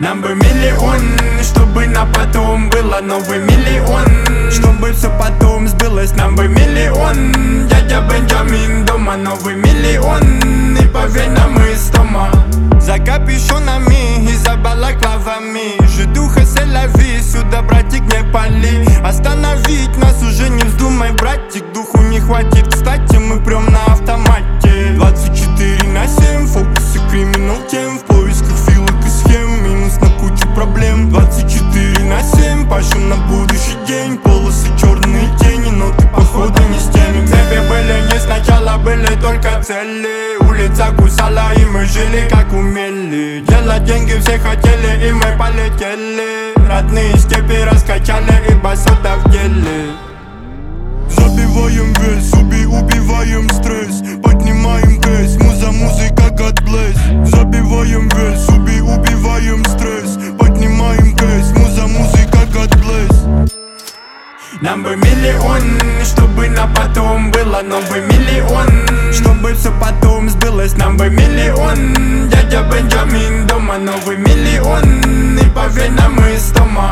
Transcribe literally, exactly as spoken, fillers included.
Нам бы миллион, чтобы на потом было новый миллион. Чтобы все потом сбылось, нам бы миллион. Дядя Бенджамин дома, новый миллион. И поверь нам из дома. За капюшонами и за балаклавами житуха c'est la vie, сюда, братик, не пали. Остановить нас уже не вздумай, братик, духу не хватит. Кстати, мы прям на автомате. Двадцать четыре на семь, фокусы, криминал тем. В поисках филок и схем, минус на кучу проблем. Двадцать четыре на семь, пашем на будущий день. Полосы, черные тени, но ты походу не с теми. Цепи были не сначала, были только цели. Улица кусала, и мы жили как умели. Делать деньги все хотели, и мы полетели. Родные степи раскачали, и басота в деле. Забиваем вес, уби, убиваем стресс. Поднимаем кэс, муза, музыка, God bless. Забиваем вес, уби, убиваем стресс. Поднимаем кэс, муза, музыка, God bless. Нам бы миллион, чтобы на потом было новый миллион. Чтобы все потом сбылось, нам бы миллион. Дядя Бенджамин дома, новый миллион. И поверь нам из дома.